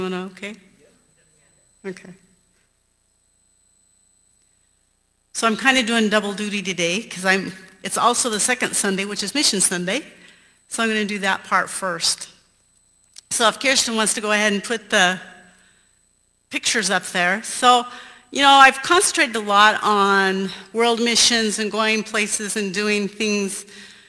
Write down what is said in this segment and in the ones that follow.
Okay? Okay. So I'm kind of doing double duty today because it's also the second Sunday, which is Mission Sunday. So I'm going to do that part first. So if Kirsten wants to go ahead and put the pictures up there. So, I've concentrated a lot on world missions and going places and doing things.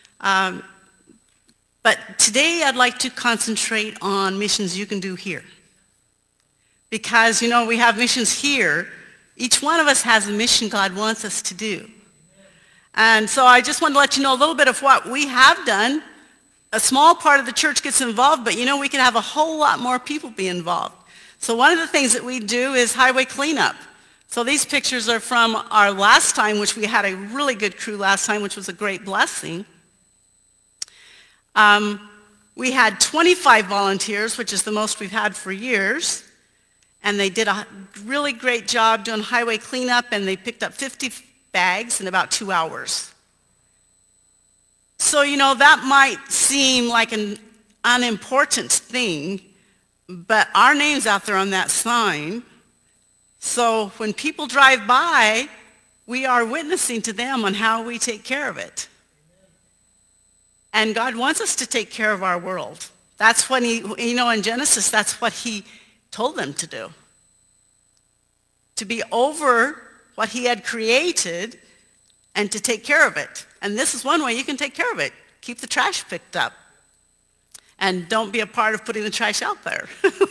But today I'd like to concentrate on missions you can do here. Because, we have missions here. Each one of us has a mission God wants us to do. And so I just wanted to let you know a little bit of what we have done. A small part of the church gets involved, but we can have a whole lot more people be involved. So one of the things that we do is highway cleanup. So these pictures are from our last time, which we had a really good crew last time, which was a great blessing. We had 25 volunteers, which is the most we've had for years. And they did a really great job doing highway cleanup, and they picked up 50 bags in about 2 hours. So, that might seem like an unimportant thing, but our name's out there on that sign. So when people drive by, we are witnessing to them on how we take care of it. And God wants us to take care of our world. That's when in Genesis, that's what he told them to do. To be over what he had created and to take care of it. And this is one way you can take care of it. Keep the trash picked up. And don't be a part of putting the trash out there.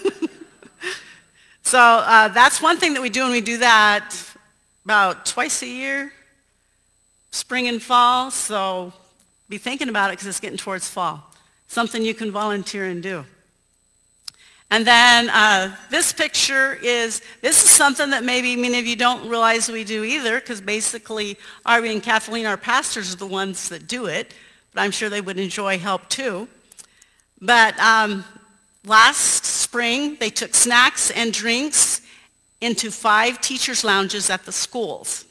So that's one thing that we do, and we do that about twice a year, spring and fall. So be thinking about it because it's getting towards fall. Something you can volunteer and do. And then this picture this is something that maybe many of you don't realize we do either, because basically Arby and Kathleen, our pastors, are the ones that do it, but I'm sure they would enjoy help too. But last spring, they took snacks and drinks into 5 teachers' lounges at the schools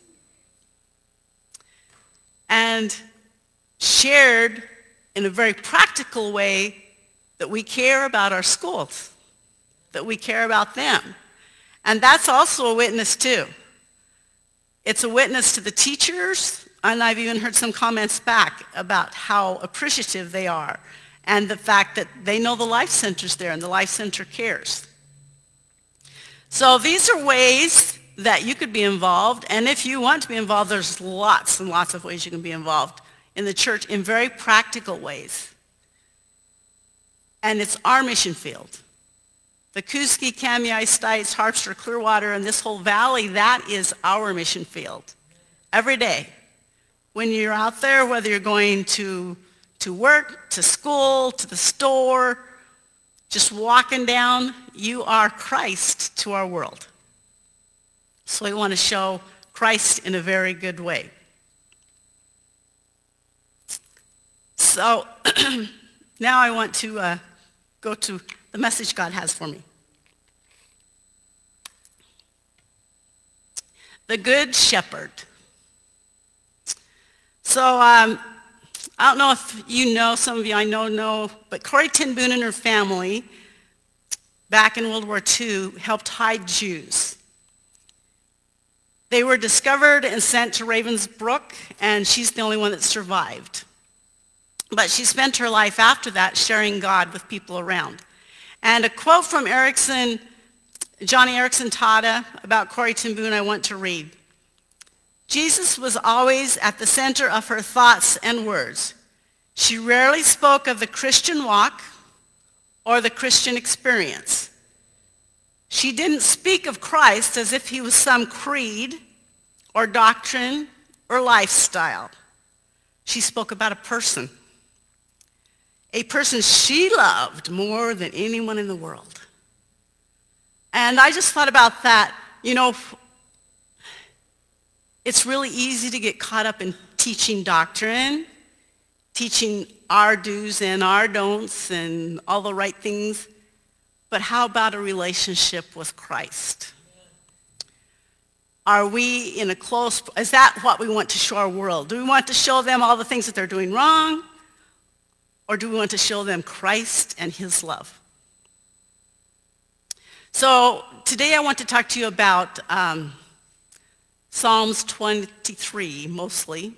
and shared in a very practical way that we care about our schools, that we care about them. And that's also a witness too. It's a witness to the teachers, and I've even heard some comments back about how appreciative they are and the fact that they know the Life Center's there and the Life Center cares. So these are ways that you could be involved, and if you want to be involved, there's lots and lots of ways you can be involved in the church in very practical ways. And it's our mission field. The Kuski, Kamiah, Stites, Harpster, Clearwater, and this whole valley, that is our mission field. Every day. When you're out there, whether you're going to work, to school, to the store, just walking down, you are Christ to our world. So we want to show Christ in a very good way. So now I want to go to the message God has for me. The Good Shepherd. So I don't know if you know, some of you I know, but Corrie ten Boom and her family back in World War II helped hide Jews. They were discovered and sent to Ravensbrück, and she's the only one that survived. But she spent her life after that sharing God with people around. And a quote from Johnny Erickson Tada about Corrie ten Boom I want to read. Jesus was always at the center of her thoughts and words. She rarely spoke of the Christian walk or the Christian experience. She didn't speak of Christ as if he was some creed or doctrine or lifestyle. She spoke about a person she loved more than anyone in the world. And I just thought about that. It's really easy to get caught up in teaching doctrine, teaching our do's and our don'ts and all the right things. But how about a relationship with Christ? Are we in a close, is that what we want to show our world? Do we want to show them all the things that they're doing wrong? Or do we want to show them Christ and his love? So today I want to talk to you about Psalms 23 mostly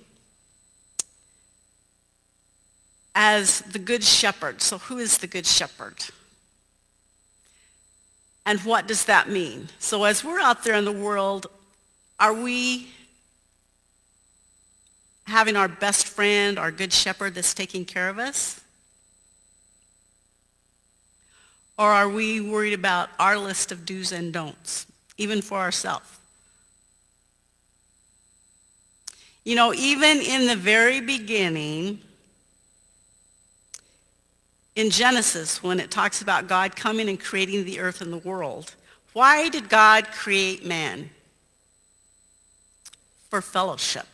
as the Good Shepherd. So who is the Good Shepherd? And what does that mean? So as we're out there in the world, are we having our best friend, our Good Shepherd that's taking care of us? Or are we worried about our list of do's and don'ts, even for ourselves? You know, even in the very beginning, in Genesis, when it talks about God coming and creating the earth and the world, why did God create man? For fellowship.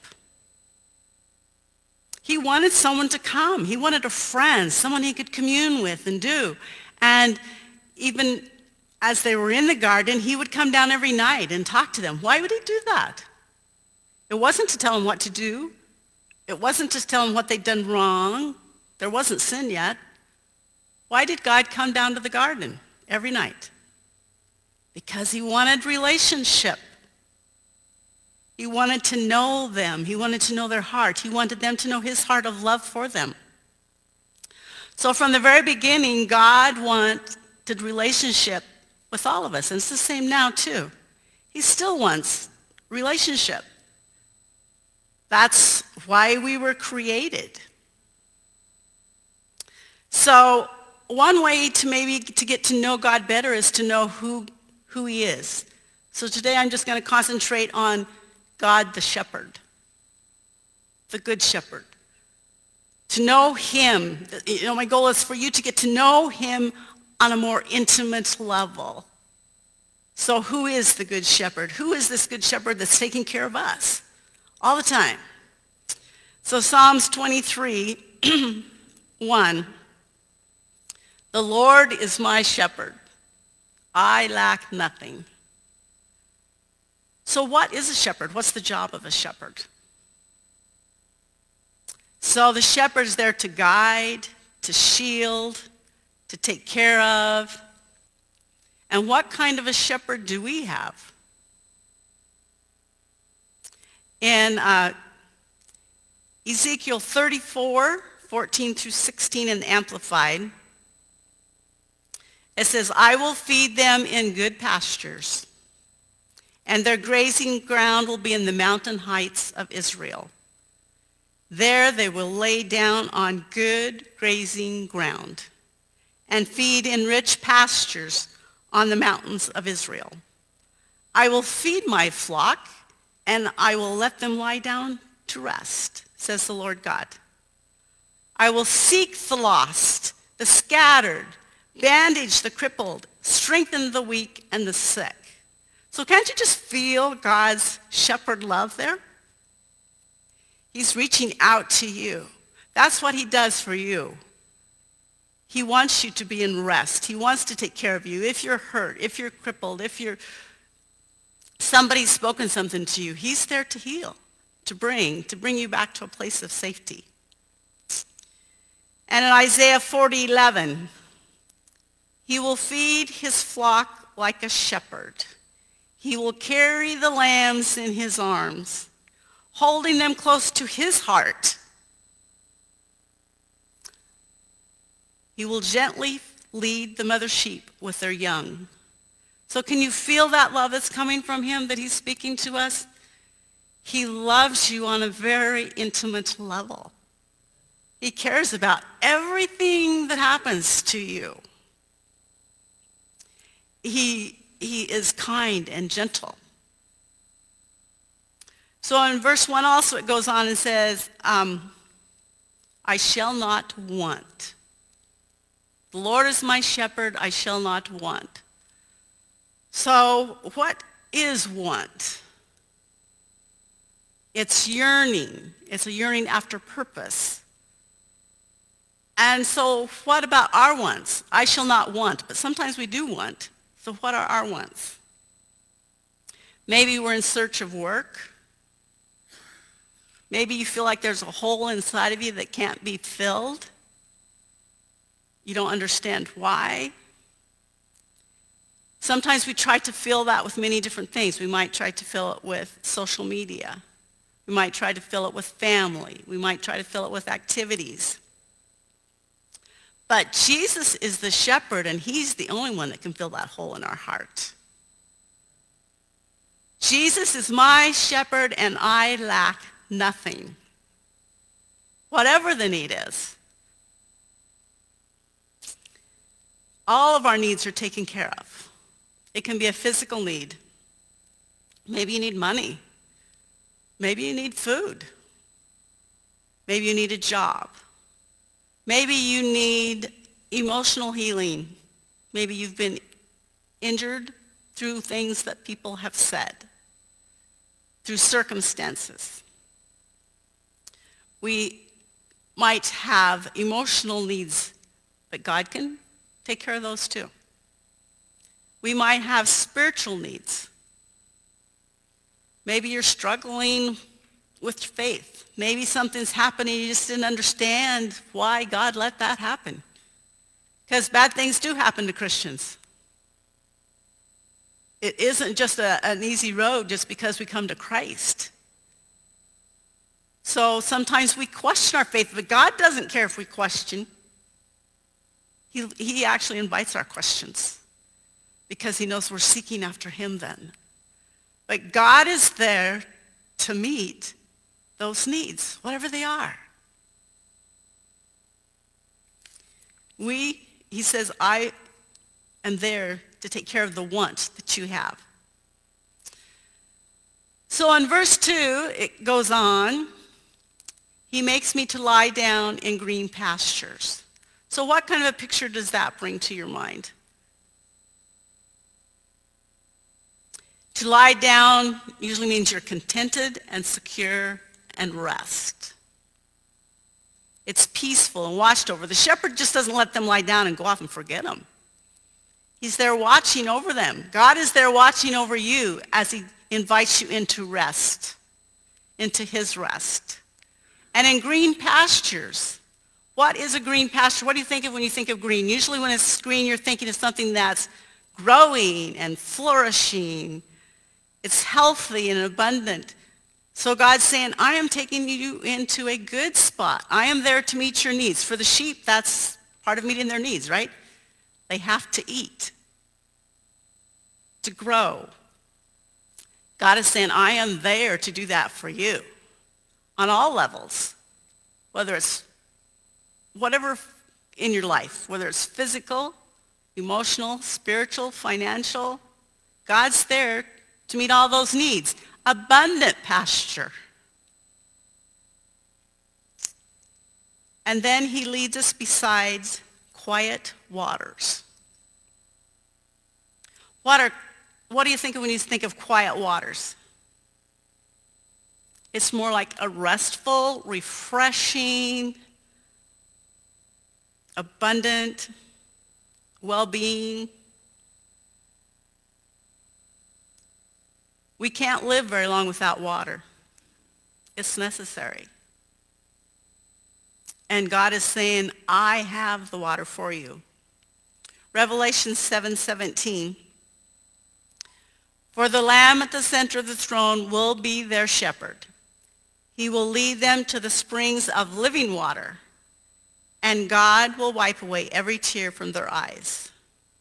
He wanted someone to come. He wanted a friend, someone he could commune with and do. And even as they were in the garden, he would come down every night and talk to them. Why would he do that? It wasn't to tell them what to do. It wasn't to tell them what they'd done wrong. There wasn't sin yet. Why did God come down to the garden every night? Because he wanted relationship. He wanted to know them. He wanted to know their heart. He wanted them to know his heart of love for them. So from the very beginning, God wanted relationship with all of us. And it's the same now, too. He still wants relationship. That's why we were created. So one way to get to know God better is to know who he is. So today I'm just going to concentrate on God the Shepherd, the Good Shepherd. To know him, you know, my goal is for you to get to know him on a more intimate level. So who is the Good Shepherd? Who is this Good Shepherd that's taking care of us all the time? So Psalms 23, 1. The Lord is my shepherd. I lack nothing. So what is a shepherd? What's the job of a shepherd? So the shepherd is there to guide, to shield, to take care of. And what kind of a shepherd do we have? In Ezekiel 34, 14 through 16 in the Amplified, it says, I will feed them in good pastures, and their grazing ground will be in the mountain heights of Israel. There they will lay down on good grazing ground and feed in rich pastures on the mountains of Israel. I will feed my flock, and I will let them lie down to rest, says the Lord God. I will seek the lost, the scattered, bandage the crippled, strengthen the weak and the sick. So can't you just feel God's shepherd love there? He's reaching out to you. That's what he does for you. He wants you to be in rest. He wants to take care of you. If you're hurt, if you're crippled, if somebody's spoken something to you, he's there to heal, to bring you back to a place of safety. And in Isaiah 40:11, he will feed his flock like a shepherd. He will carry the lambs in his arms, holding them close to his heart. He will gently lead the mother sheep with their young. So can you feel that love that's coming from him, that he's speaking to us? He loves you on a very intimate level. He cares about everything that happens to you. He is kind and gentle. So in verse 1 also it goes on and says, I shall not want. The Lord is my shepherd, I shall not want. So what is want? It's yearning. It's a yearning after purpose. And so what about our wants? I shall not want, but sometimes we do want. So what are our wants? Maybe we're in search of work. Maybe you feel like there's a hole inside of you that can't be filled. You don't understand why. Sometimes we try to fill that with many different things. We might try to fill it with social media. We might try to fill it with family. We might try to fill it with activities. But Jesus is the shepherd, and he's the only one that can fill that hole in our heart. Jesus is my shepherd, and I lack nothing. Whatever the need is. All of our needs are taken care of. It can be a physical need. Maybe you need money. Maybe you need food. Maybe you need a job. Maybe you need emotional healing. Maybe you've been injured through things that people have said, through circumstances. We might have emotional needs, but God can take care of those too. We might have spiritual needs. Maybe you're struggling with faith. Maybe something's happening, you just didn't understand why God let that happen. Because bad things do happen to Christians. It isn't just an easy road just because we come to Christ. So sometimes we question our faith, but God doesn't care if we question. He actually invites our questions because he knows we're seeking after him then. But God is there to meet those needs, whatever they are. He says, I am there to take care of the wants that you have. So in verse 2, it goes on, he makes me to lie down in green pastures. So what kind of a picture does that bring to your mind? To lie down usually means you're contented and secure and rest. It's peaceful and watched over. The shepherd just doesn't let them lie down and go off and forget them. He's there watching over them. God is there watching over you as he invites you into rest, into his rest. And in green pastures, what is a green pasture? What do you think of when you think of green? Usually when it's green, you're thinking of something that's growing and flourishing. It's healthy and abundant. So God's saying, I am taking you into a good spot. I am there to meet your needs. For the sheep, that's part of meeting their needs, right? They have to eat, to grow. God is saying, I am there to do that for you on all levels, whether it's whatever in your life, whether it's physical, emotional, spiritual, financial. God's there to meet all those needs. Abundant pasture. And then he leads us beside quiet waters. What do you think of when you think of quiet waters? It's more like a restful, refreshing, abundant, well-being. We can't live very long without water. It's necessary. And God is saying, I have the water for you. Revelation 7:17. For the Lamb at the center of the throne will be their shepherd. He will lead them to the springs of living water, and God will wipe away every tear from their eyes.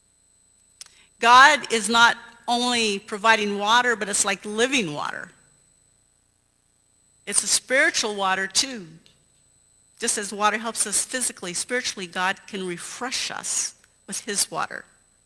God is not only providing water, but it's like living water. It's a spiritual water too. Just as water helps us physically, spiritually, God can refresh us with his water.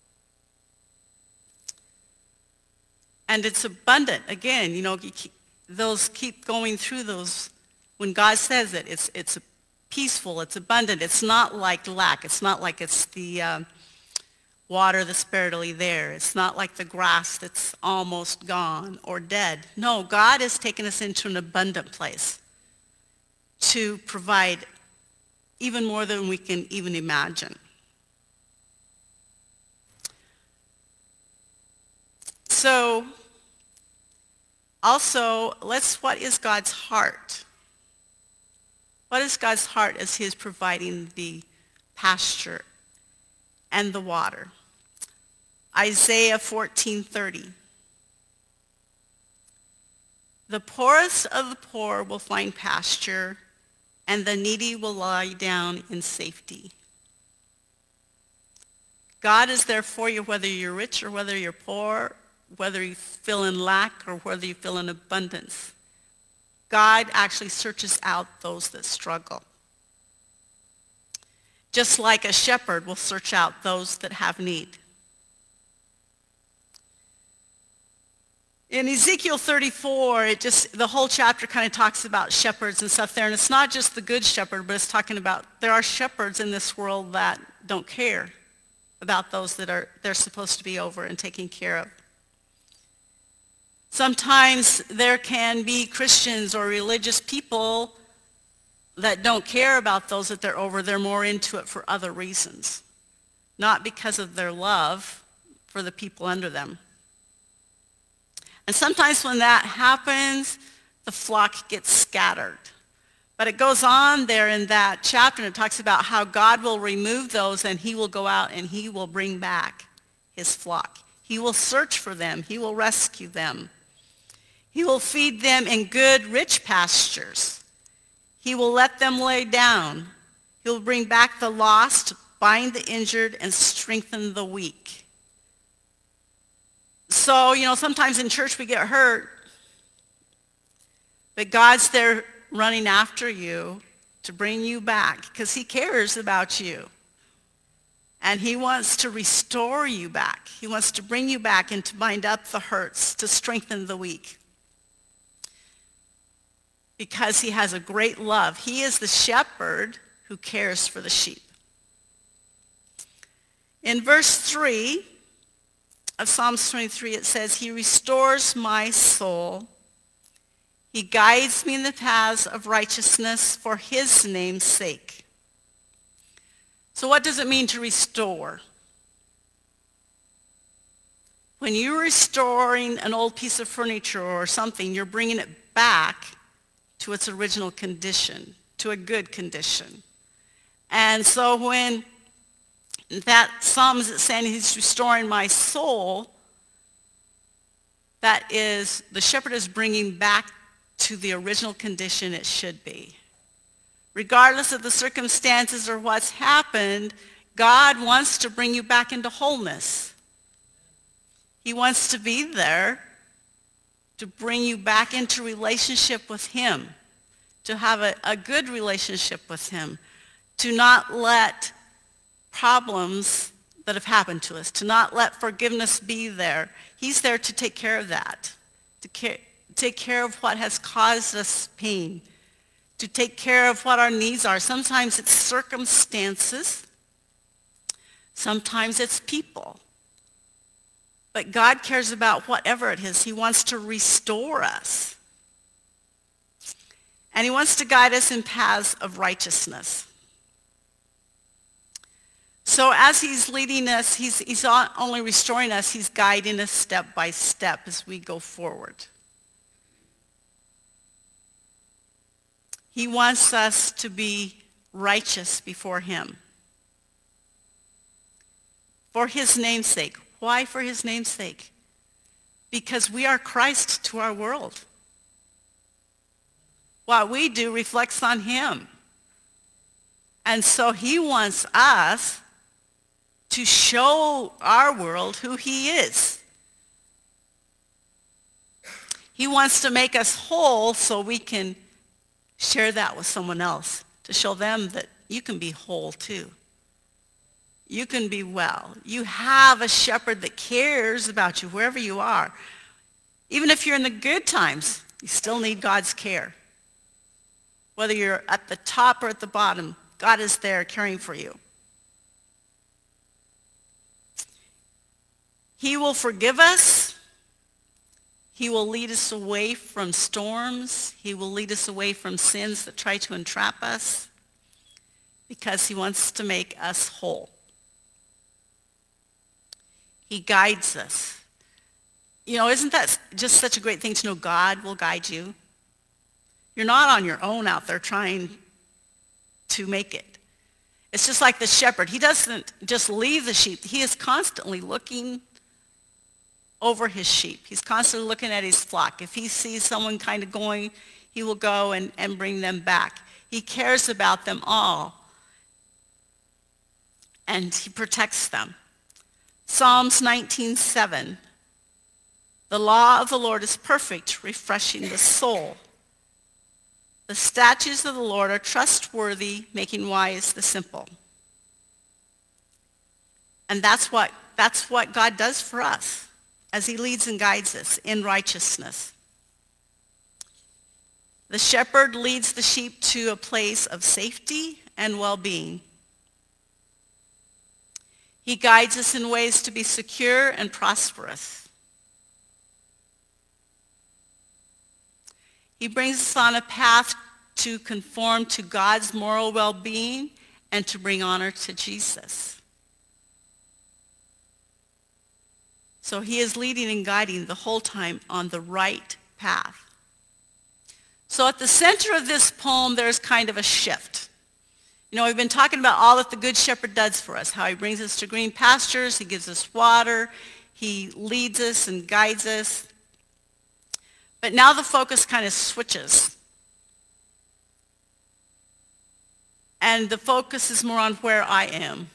And it's abundant. Again, those keep going through those. When God says it, it's peaceful, it's abundant. It's not like lack. It's not like it's the water that's barely there. It's not like the grass that's almost gone or dead. No, God has taken us into an abundant place to provide even more than we can even imagine. So, also, what is God's heart? What is God's heart as he is providing the pasture and the water? Isaiah 14:30. The poorest of the poor will find pasture, and the needy will lie down in safety. God is there for you whether you're rich or whether you're poor, whether you feel in lack or whether you feel in abundance. God actually searches out those that struggle. Just like a shepherd will search out those that have need. In Ezekiel 34, the whole chapter kind of talks about shepherds and stuff there. And it's not just the good shepherd, but it's talking about there are shepherds in this world that don't care about those that they're supposed to be over and taking care of. Sometimes there can be Christians or religious people that don't care about those that they're over. They're more into it for other reasons, not because of their love for the people under them. And sometimes when that happens, the flock gets scattered. But it goes on there in that chapter, and it talks about how God will remove those, and he will go out and he will bring back his flock. He will search for them. He will rescue them. He will feed them in good, rich pastures. He will let them lay down. He will bring back the lost, bind the injured, and strengthen the weak. So, sometimes in church we get hurt, but God's there running after you to bring you back because he cares about you. And he wants to restore you back. He wants to bring you back and to bind up the hurts, to strengthen the weak. Because he has a great love. He is the shepherd who cares for the sheep. In verse 3 of Psalms 23, it says, he restores my soul. He guides me in the paths of righteousness for his name's sake. So what does it mean to restore? When you're restoring an old piece of furniture or something, you're bringing it back to its original condition, to a good condition. And so when that psalm is saying he's restoring my soul, that is, the shepherd is bringing back to the original condition it should be. Regardless of the circumstances or what's happened, God wants to bring you back into wholeness. He wants to be there to bring you back into relationship with him, to have a good relationship with him, to not let problems that have happened to us, to not let forgiveness be there. He's there to take care of that, to take care of what has caused us pain, to take care of what our needs are. Sometimes it's circumstances. Sometimes it's people. But God cares about whatever it is. He wants to restore us. And he wants to guide us in paths of righteousness. So as he's leading us, he's not only restoring us, he's guiding us step by step as we go forward. He wants us to be righteous before him. For his name's sake. Why for his name's sake? Because we are Christ to our world. What we do reflects on him. And so he wants us to show our world who he is. He wants to make us whole so we can share that with someone else, to show them that you can be whole too. You can be well. You have a shepherd that cares about you wherever you are. Even if you're in the good times, you still need God's care. Whether you're at the top or at the bottom, God is there caring for you. He will forgive us. He will lead us away from storms. He will lead us away from sins that try to entrap us because he wants to make us whole. He guides us. Isn't that just such a great thing to know God will guide you? You're not on your own out there trying to make it. It's just like the shepherd. He doesn't just leave the sheep. He is constantly looking over his sheep. He's constantly looking at his flock. If he sees someone kind of going, he will go and bring them back. He cares about them all, and he protects them. Psalms 19:7. The law of the Lord is perfect, refreshing the soul. The statutes of the Lord are trustworthy, making wise the simple. And that's what God does for us as he leads and guides us in righteousness. The shepherd leads the sheep to a place of safety and well-being. He guides us in ways to be secure and prosperous. He brings us on a path to conform to God's moral well-being and to bring honor to Jesus. So he is leading and guiding the whole time on the right path. So at the center of this poem, there's kind of a shift. You know, we've been talking about all that the Good Shepherd does for us, how he brings us to green pastures, he gives us water, he leads us and guides us. But now the focus kind of switches. And the focus is more on where I am.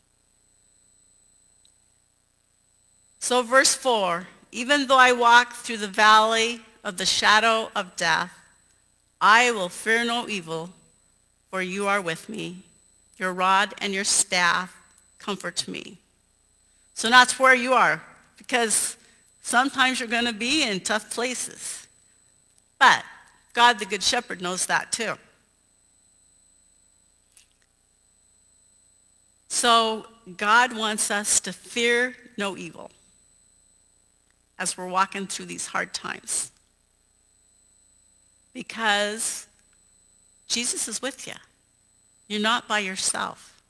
So verse 4, even though I walk through the valley of the shadow of death, I will fear no evil, for you are with me. Your rod and your staff comfort me. So that's where you are, because sometimes you're going to be in tough places. But God, the Good Shepherd, knows that too. So God wants us to fear no evil as we're walking through these hard times, because Jesus is with you. You're not by yourself.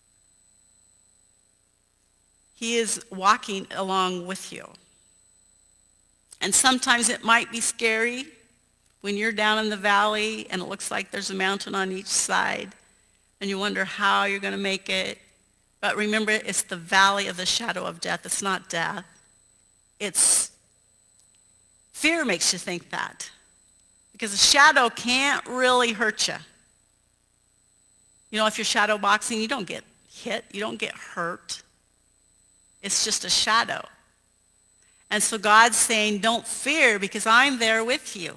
He is walking along with you. And sometimes it might be scary when you're down in the valley and it looks like there's a mountain on each side and you wonder how you're going to make it. But remember, it's the valley of the shadow of death. It's not death. It's fear makes you think that, because a shadow can't really hurt you. You know, if you're shadow boxing, you don't get hit. You don't get hurt. It's just a shadow. And so God's saying, don't fear, because I'm there with you.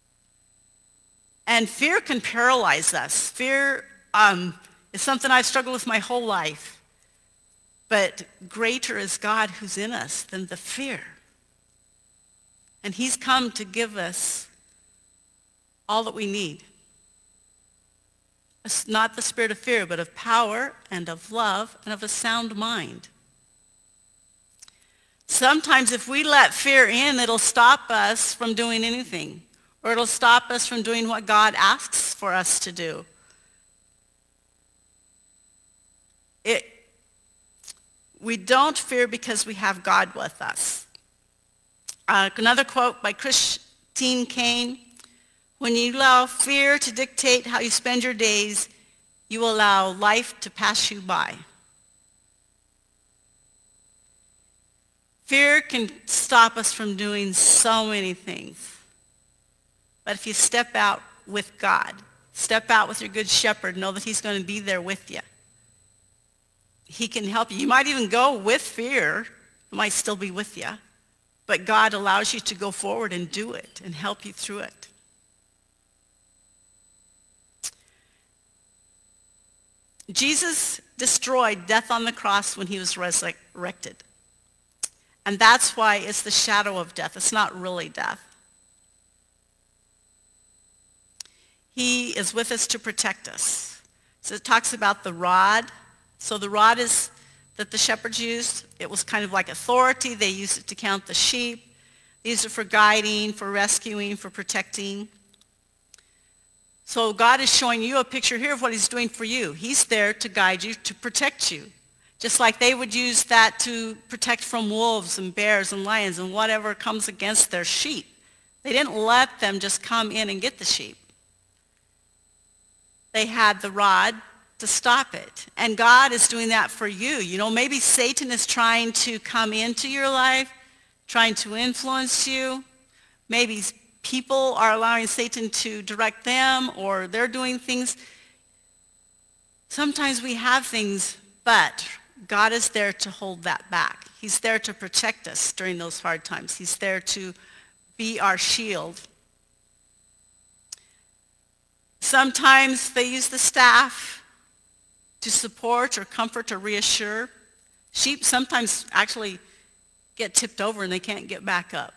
And fear can paralyze us. Fear is something I've struggled with my whole life. But greater is God who's in us than the fear. And he's come to give us all that we need. It's not the spirit of fear, but of power and of love and of a sound mind. Sometimes if we let fear in, it'll stop us from doing anything, or it'll stop us from doing what God asks for us to do. We don't fear because we have God with us. Another quote by Christine Caine: when you allow fear to dictate how you spend your days, you will allow life to pass you by. Fear can stop us from doing so many things. But if you step out with God, step out with your Good Shepherd, know that he's going to be there with you. He can help you. You might even go with fear. It might still be with you. But God allows you to go forward and do it and help you through it. Jesus destroyed death on the cross when he was resurrected. And that's why it's the shadow of death. It's not really death. He is with us to protect us. So it talks about the rod. So the rod is that the shepherds used. It was kind of like authority. They used it to count the sheep. They used it for guiding, for rescuing, for protecting. So God is showing you a picture here of what he's doing for you. He's there to guide you, to protect you. Just like they would use that to protect from wolves and bears and lions and whatever comes against their sheep. They didn't let them just come in and get the sheep. They had the rod to stop it. And God is doing that for you. You know, maybe Satan is trying to come into your life, trying to influence you. Maybe people are allowing Satan to direct them, or they're doing things. Sometimes we have things, but God is there to hold that back. He's there to protect us during those hard times. He's there to be our shield. Sometimes they use the staff to support or comfort or reassure. Sheep sometimes actually get tipped over and they can't get back up.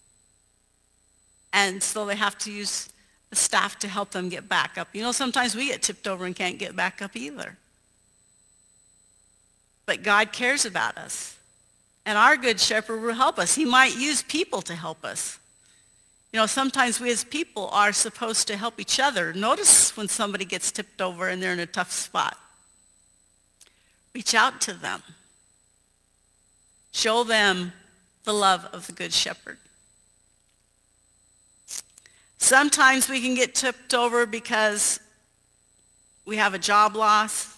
And so they have to use the staff to help them get back up. You know, sometimes we get tipped over and can't get back up either. But God cares about us. And our good shepherd will help us. He might use people to help us. You know, sometimes we as people are supposed to help each other. Notice when somebody gets tipped over and they're in a tough spot. Reach out to them. Show them the love of the good shepherd. Sometimes we can get tipped over because we have a job loss,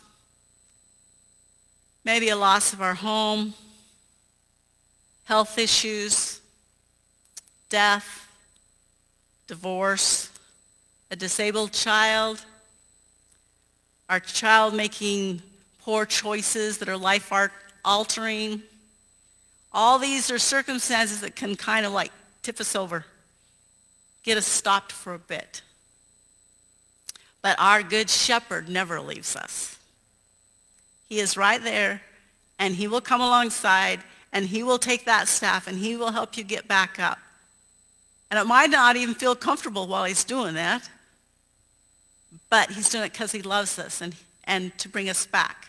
maybe a loss of our home, health issues, death, divorce, a disabled child, our child making poor choices that are life-altering. All these are circumstances that can kind of like tip us over, get us stopped for a bit. But our good shepherd never leaves us. He is right there, and he will come alongside, and he will take that staff, and he will help you get back up. And it might not even feel comfortable while he's doing that, but he's doing it because he loves us and to bring us back.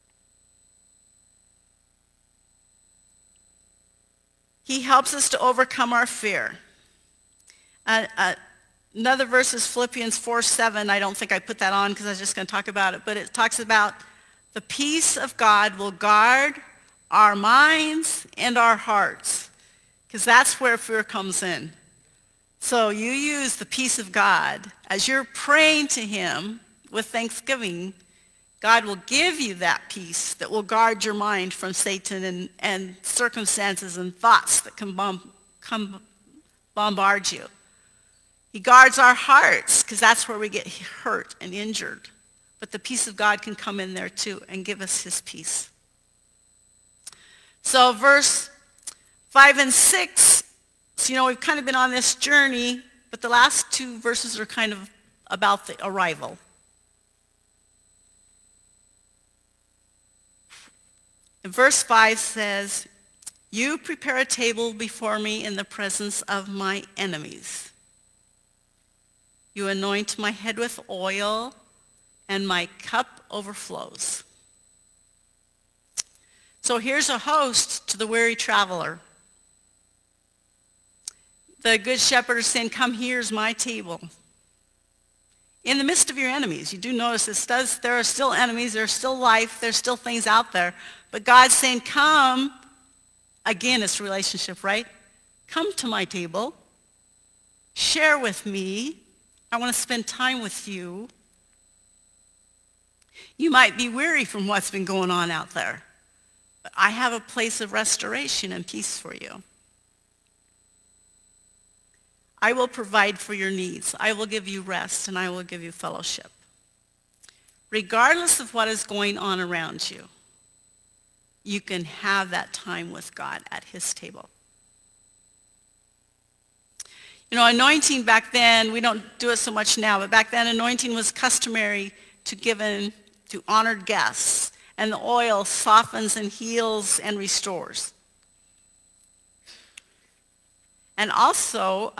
He helps us to overcome our fear. Another verse is Philippians 4:7. I don't think I put that on because I was just going to talk about it, but it talks about the peace of God will guard our minds and our hearts, because that's where fear comes in. So you use the peace of God. As you're praying to him with thanksgiving, God will give you that peace that will guard your mind from Satan and circumstances and thoughts that can bombard you. He guards our hearts, because that's where we get hurt and injured. But the peace of God can come in there too and give us his peace. So verse 5 and 6, so, you know, we've kind of been on this journey, but the last two verses are kind of about the arrival. And verse 5 says, "You prepare a table before me in the presence of my enemies. You anoint my head with oil, and my cup overflows." So here's a host to the weary traveler. The good shepherd is saying, come, here's my table. In the midst of your enemies. You do notice there are still enemies, there's still life, there's still things out there. But God's saying, come. Again, it's relationship, right? Come to my table. Share with me. I want to spend time with you. You might be weary from what's been going on out there, but I have a place of restoration and peace for you. I will provide for your needs. I will give you rest, and I will give you fellowship. Regardless of what is going on around you, you can have that time with God at his table. You know, anointing back then, we don't do it so much now, but back then anointing was customary to given to honored guests, and the oil softens and heals and restores. And also,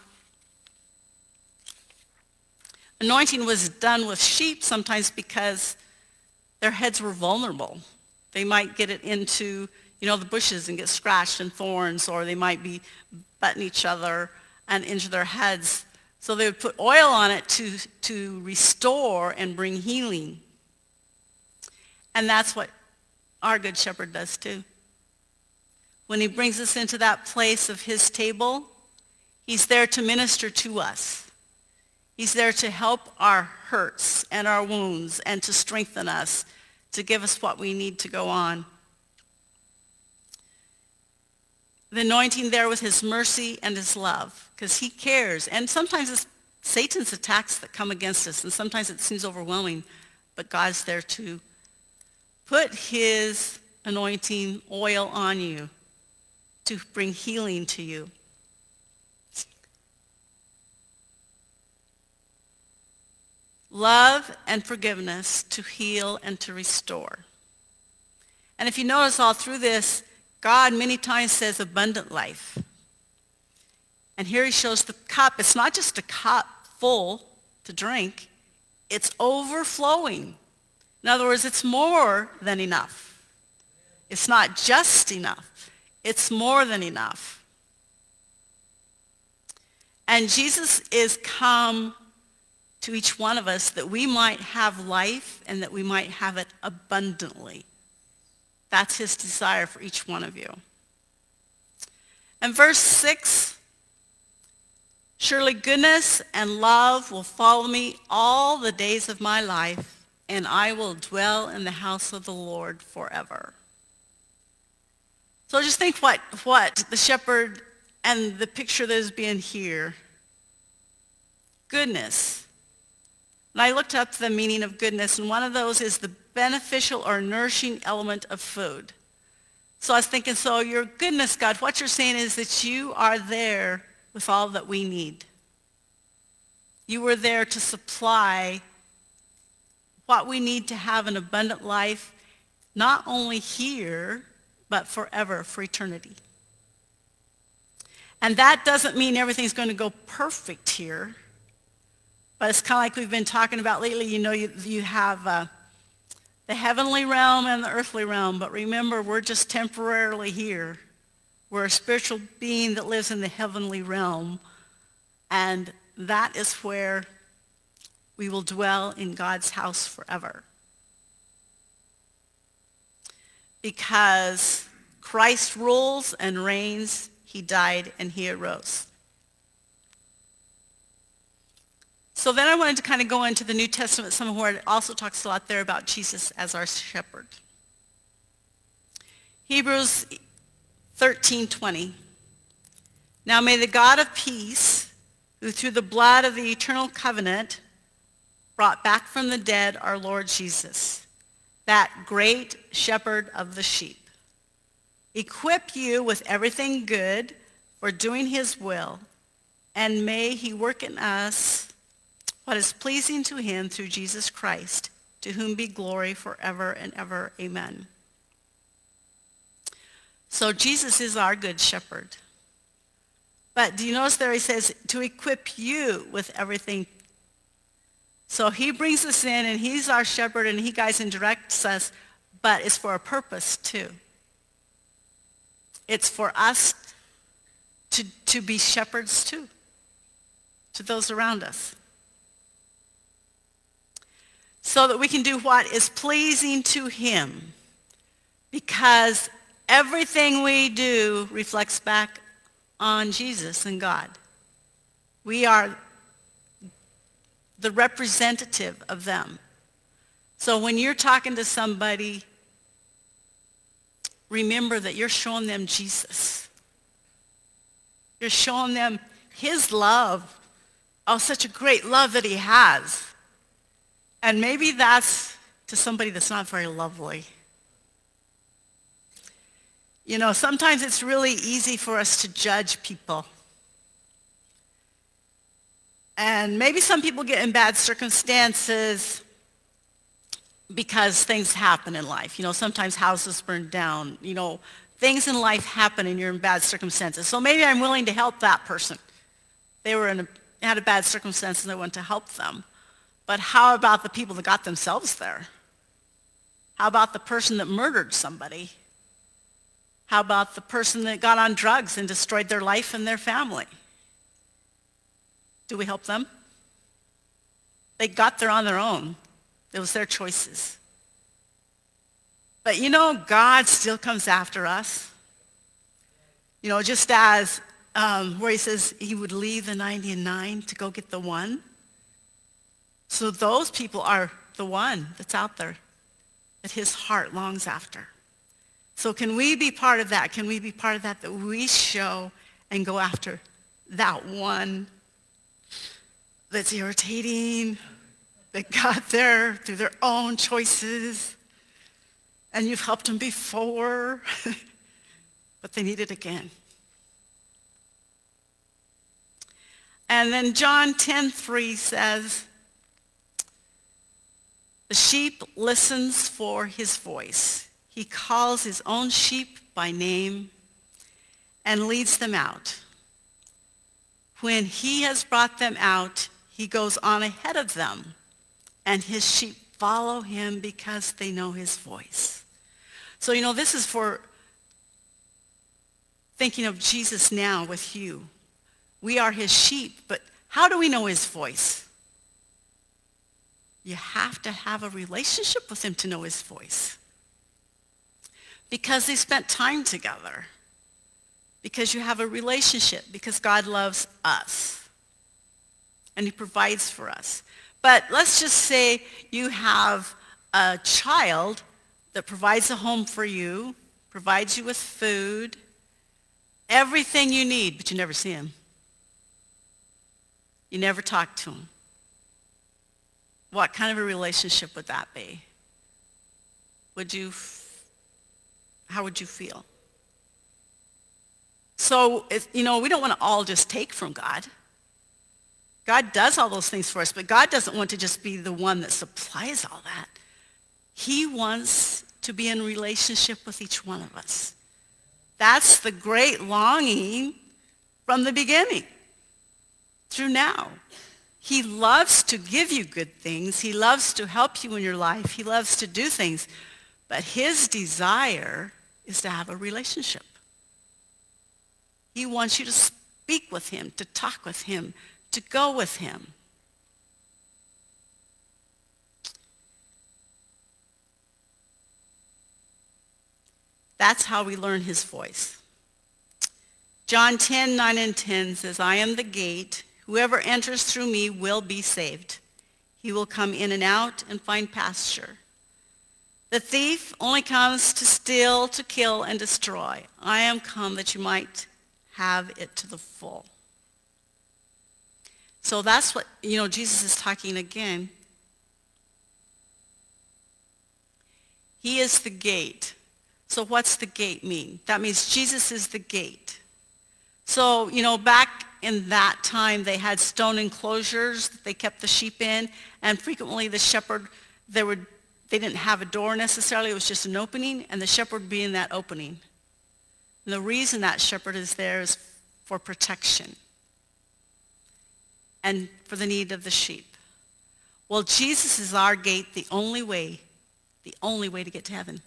anointing was done with sheep sometimes because their heads were vulnerable. They might get it into, you know, the bushes and get scratched and thorns, or they might be butting each other and injure their heads. So they would put oil on it to restore and bring healing. And that's what our good shepherd does too. When he brings us into that place of his table, he's there to minister to us. He's there to help our hurts and our wounds and to strengthen us, to give us what we need to go on. the anointing there with his mercy and his love, because he cares. And sometimes it's Satan's attacks that come against us, and sometimes it seems overwhelming, but God's there to put his anointing oil on you to bring healing to you. Love and forgiveness to heal and to restore. And if you notice all through this, God many times says abundant life. And here he shows the cup. It's not just a cup full to drink. It's overflowing. In other words, it's more than enough. It's not just enough. It's more than enough. And Jesus is come to each one of us that we might have life and that we might have it abundantly. That's his desire for each one of you. And verse 6, surely goodness and love will follow me all the days of my life, and I will dwell in the house of the Lord forever. So just think what the shepherd and the picture that is being here. Goodness. And I looked up the meaning of goodness, and one of those is the beneficial or nourishing element of food. So I was thinking, so your goodness, God, what you're saying is that you are there with all that we need. You were there to supply what we need to have an abundant life, not only here, but forever, for eternity. And that doesn't mean everything's going to go perfect here. But it's kind of like we've been talking about lately. You know, you have the heavenly realm and the earthly realm. But remember, we're just temporarily here. We're a spiritual being that lives in the heavenly realm. And that is where we will dwell in God's house forever. Because Christ rules and reigns. He died and he arose. So then I wanted to kind of go into the New Testament somewhere. It also talks a lot there about Jesus as our shepherd. Hebrews 13:20. Now may the God of peace, who through the blood of the eternal covenant brought back from the dead our Lord Jesus, that great shepherd of the sheep, equip you with everything good for doing his will, and may he work in us what is pleasing to him through Jesus Christ, to whom be glory forever and ever. Amen. So Jesus is our good shepherd. But do you notice there he says, to equip you with everything. So he brings us in and he's our shepherd and he guides and directs us, but it's for a purpose too. It's for us to be shepherds too, to those around us. So that we can do what is pleasing to him. Because everything we do reflects back on Jesus and God. We are the representative of them. So when you're talking to somebody, remember that you're showing them Jesus. You're showing them his love. Oh, such a great love that he has. And maybe that's to somebody that's not very lovely. You know, sometimes it's really easy for us to judge people. And maybe some people get in bad circumstances because things happen in life. You know, sometimes houses burn down. You know, things in life happen and you're in bad circumstances. So maybe I'm willing to help that person. They had a bad circumstance and I want to help them. But how about the people that got themselves there? How about the person that murdered somebody? How about the person that got on drugs and destroyed their life and their family? Do we help them? They got there on their own. It was their choices. But you know, God still comes after us. You know, just as where he says he would leave the 99 to go get the one. So those people are the one that's out there that his heart longs after. So can we be part of that? Can we be part of that we show and go after that one that's irritating, that got there through their own choices, and you've helped them before, but they need it again. And then John 10:3 says, the sheep listens for his voice. He calls his own sheep by name and leads them out. When he has brought them out, he goes on ahead of them, and his sheep follow him because they know his voice. So, this is for thinking of Jesus now with you. We are his sheep, but how do we know his voice? You have to have a relationship with him to know his voice. Because they spent time together. Because you have a relationship. Because God loves us. And he provides for us. But let's just say you have a child that provides a home for you, provides you with food, everything you need, but you never see him. You never talk to him. What kind of a relationship would that be? How would you feel? So, we don't want to all just take from God. God does all those things for us, but God doesn't want to just be the one that supplies all that. He wants to be in relationship with each one of us. That's the great longing from the beginning through now. He loves to give you good things. He loves to help you in your life. He loves to do things. But his desire is to have a relationship. He wants you to speak with him, to talk with him, to go with him. That's how we learn his voice. John 10:9 and 10 says, I am the gate. Whoever enters through me will be saved. He will come in and out and find pasture. The thief only comes to steal, to kill, and destroy. I am come that you might have it to the full. So that's what, Jesus is talking again. He is the gate. So what's the gate mean? That means Jesus is the gate. So, back in that time, they had stone enclosures that they kept the sheep in, and frequently the shepherd, they didn't have a door necessarily, it was just an opening, and the shepherd would be in that opening. And the reason that shepherd is there is for protection and for the need of the sheep. Well, Jesus is our gate, the only way to get to heaven.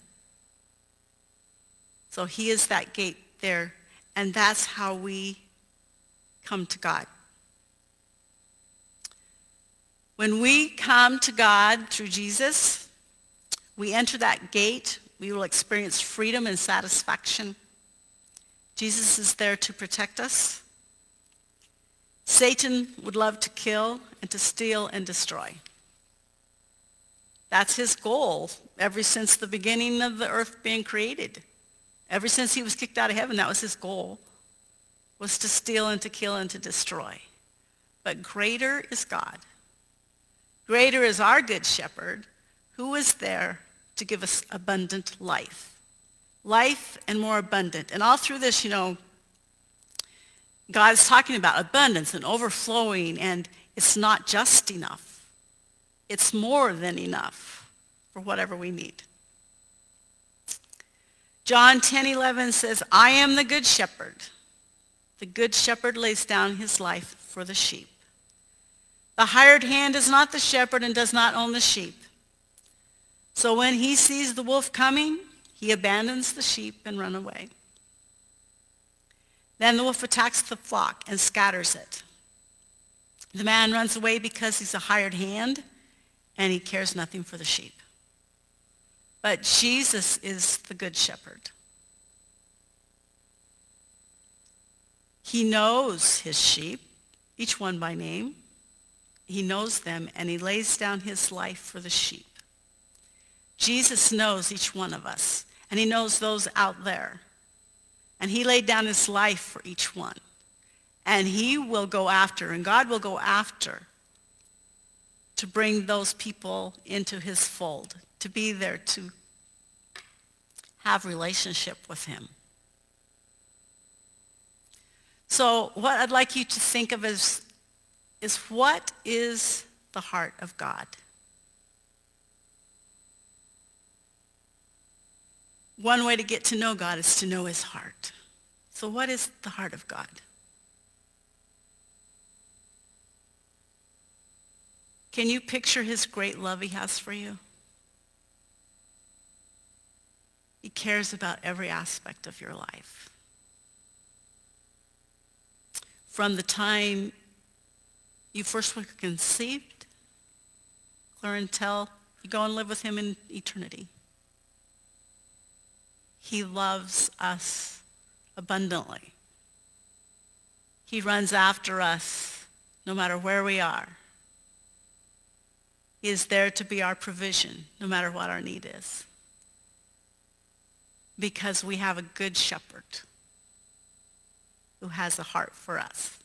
So he is that gate there, and that's how we come to God. When we come to God through Jesus, we enter that gate, we will experience freedom and satisfaction. Jesus is there to protect us. Satan would love to kill and to steal and destroy. That's his goal ever since the beginning of the earth being created. Ever since he was kicked out of heaven, that was his goal, was to steal and to kill and to destroy. But greater is God. Greater is our good shepherd, who is there to give us abundant life. Life and more abundant. And all through this, God is talking about abundance and overflowing, and it's not just enough. It's more than enough for whatever we need. John 10:11 says, I am the good shepherd. The good shepherd lays down his life for the sheep. The hired hand is not the shepherd and does not own the sheep. So when he sees the wolf coming, he abandons the sheep and runs away. Then the wolf attacks the flock and scatters it. The man runs away because he's a hired hand and he cares nothing for the sheep. But Jesus is the good shepherd. He knows his sheep, each one by name. He knows them, and he lays down his life for the sheep. Jesus knows each one of us, and he knows those out there. And he laid down his life for each one. And he will go after, and God will go after to bring those people into his fold, to be there, to have relationship with him. So what I'd like you to think of is what is the heart of God? One way to get to know God is to know his heart. So what is the heart of God? Can you picture his great love he has for you? He cares about every aspect of your life. From the time you first were conceived, clear until you go and live with him in eternity. He loves us abundantly. He runs after us no matter where we are. He is there to be our provision no matter what our need is. Because we have a good shepherd who has a heart for us.